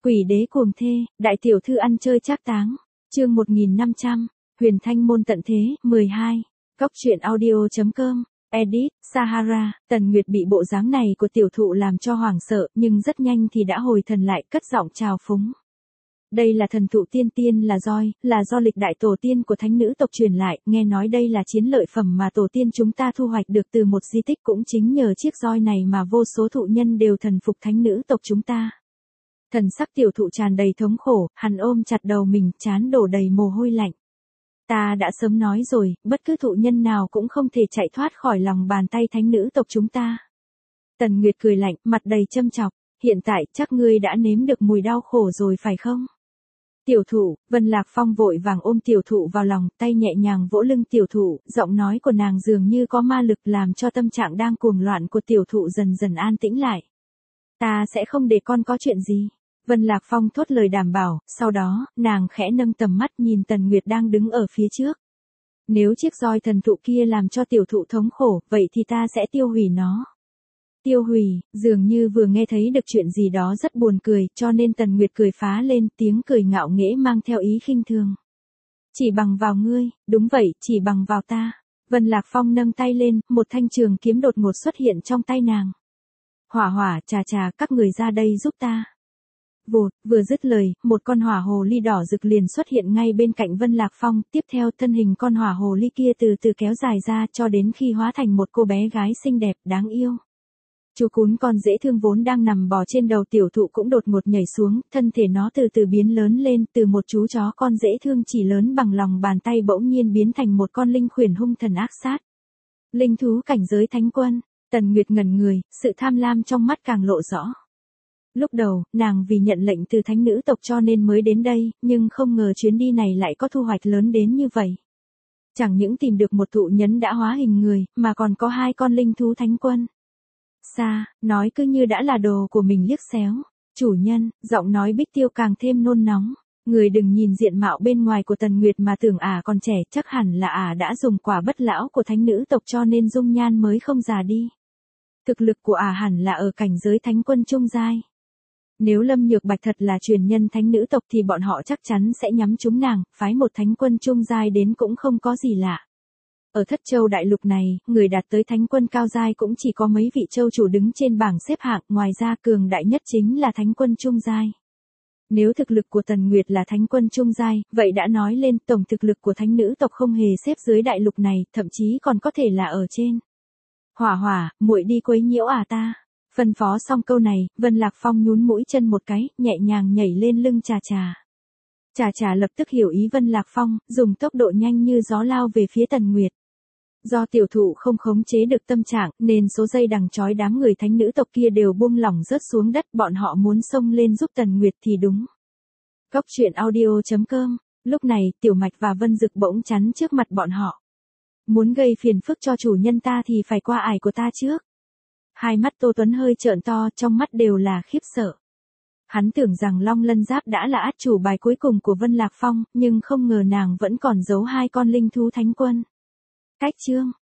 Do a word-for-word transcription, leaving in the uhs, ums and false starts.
Quỷ đế cuồng thê, đại tiểu thư ăn chơi trác táng. Chương một nghìn năm trăm, Huyền Thanh môn tận thế, mười hai. Cóc truyện audio chấm com. Edit, Sahara. Tần Nguyệt bị bộ dáng này của tiểu thụ làm cho hoảng sợ, nhưng rất nhanh thì đã hồi thần lại, cất giọng chào phúng. Đây là thần thụ tiên tiên là roi, là do lịch đại tổ tiên của thánh nữ tộc truyền lại, nghe nói đây là chiến lợi phẩm mà tổ tiên chúng ta thu hoạch được từ một di tích, cũng chính nhờ chiếc roi này mà vô số thụ nhân đều thần phục thánh nữ tộc chúng ta. Thần sắc tiểu thụ tràn đầy thống khổ, hắn ôm chặt đầu mình, trán đổ đầy mồ hôi lạnh. Ta đã sớm nói rồi, bất cứ thụ nhân nào cũng không thể chạy thoát khỏi lòng bàn tay thánh nữ tộc chúng ta. Tần Nguyệt cười lạnh, mặt đầy châm chọc, hiện tại chắc ngươi đã nếm được mùi đau khổ rồi phải không? Tiểu thụ, Vân Lạc Phong vội vàng ôm tiểu thụ vào lòng, tay nhẹ nhàng vỗ lưng tiểu thụ, giọng nói của nàng dường như có ma lực làm cho tâm trạng đang cuồng loạn của tiểu thụ dần dần an tĩnh lại. Ta sẽ không để con có chuyện gì. Vân Lạc Phong thốt lời đảm bảo, sau đó, nàng khẽ nâng tầm mắt nhìn Tần Nguyệt đang đứng ở phía trước. Nếu chiếc roi thần thụ kia làm cho tiểu thụ thống khổ, vậy thì ta sẽ tiêu hủy nó. Tiêu hủy, dường như vừa nghe thấy được chuyện gì đó rất buồn cười, cho nên Tần Nguyệt cười phá lên, tiếng cười ngạo nghễ mang theo ý khinh thường. Chỉ bằng vào ngươi, đúng vậy, chỉ bằng vào ta. Vân Lạc Phong nâng tay lên, một thanh trường kiếm đột ngột xuất hiện trong tay nàng. Hỏa hỏa, trà trà, các người ra đây giúp ta. Vụt, vừa dứt lời, một con hỏa hồ ly đỏ rực liền xuất hiện ngay bên cạnh Vân Lạc Phong, tiếp theo thân hình con hỏa hồ ly kia từ từ kéo dài ra cho đến khi hóa thành một cô bé gái xinh đẹp, đáng yêu. Chú cún con dễ thương vốn đang nằm bò trên đầu tiểu thụ cũng đột ngột nhảy xuống, thân thể nó từ từ biến lớn lên, từ một chú chó con dễ thương chỉ lớn bằng lòng bàn tay bỗng nhiên biến thành một con linh khuyển hung thần ác sát. Linh thú cảnh giới thánh quân, Tần Nguyệt ngẩn người, sự tham lam trong mắt càng lộ rõ. Lúc đầu, nàng vì nhận lệnh từ thánh nữ tộc cho nên mới đến đây, nhưng không ngờ chuyến đi này lại có thu hoạch lớn đến như vậy. Chẳng những tìm được một thụ nhân đã hóa hình người, mà còn có hai con linh thú thánh quân. Xa, nói cứ như đã là đồ của mình liếc xéo. Chủ nhân, giọng nói Bích Tiêu càng thêm nôn nóng. Người đừng nhìn diện mạo bên ngoài của Tần Nguyệt mà tưởng ả còn trẻ, chắc hẳn là ả đã dùng quả bất lão của thánh nữ tộc cho nên dung nhan mới không già đi. Thực lực của ả hẳn là ở cảnh giới thánh quân trung giai. Nếu Lâm Nhược Bạch thật là truyền nhân thánh nữ tộc thì bọn họ chắc chắn sẽ nhắm trúng nàng, phái một thánh quân trung giai đến cũng không có gì lạ. Ở Thất Châu đại lục này, người đạt tới thánh quân cao giai cũng chỉ có mấy vị châu chủ đứng trên bảng xếp hạng, ngoài ra cường đại nhất chính là thánh quân trung giai. Nếu thực lực của Tần Nguyệt là thánh quân trung giai, vậy đã nói lên tổng thực lực của thánh nữ tộc không hề xếp dưới đại lục này, thậm chí còn có thể là ở trên. Hỏa hỏa, muội đi quấy nhiễu à ta. Phân phó xong câu này, Vân Lạc Phong nhún mũi chân một cái, nhẹ nhàng nhảy lên lưng Trà Trà. Trà Trà lập tức hiểu ý Vân Lạc Phong, dùng tốc độ nhanh như gió lao về phía Tần Nguyệt. Do tiểu thụ không khống chế được tâm trạng, nên số dây đằng trói đám người thánh nữ tộc kia đều buông lỏng rớt xuống đất, bọn họ muốn xông lên giúp Tần Nguyệt thì đúng. Cóc truyện audio chấm com. Lúc này, Tiểu Mạch và Vân Dực bỗng chắn trước mặt bọn họ. Muốn gây phiền phức cho chủ nhân ta thì phải qua ải của ta trước. Hai mắt Tô Tuấn hơi trợn to, trong mắt đều là khiếp sợ. Hắn tưởng rằng Long Lân Giáp đã là át chủ bài cuối cùng của Vân Lạc Phong, nhưng không ngờ nàng vẫn còn giấu hai con linh thú thánh quân. Cách chương,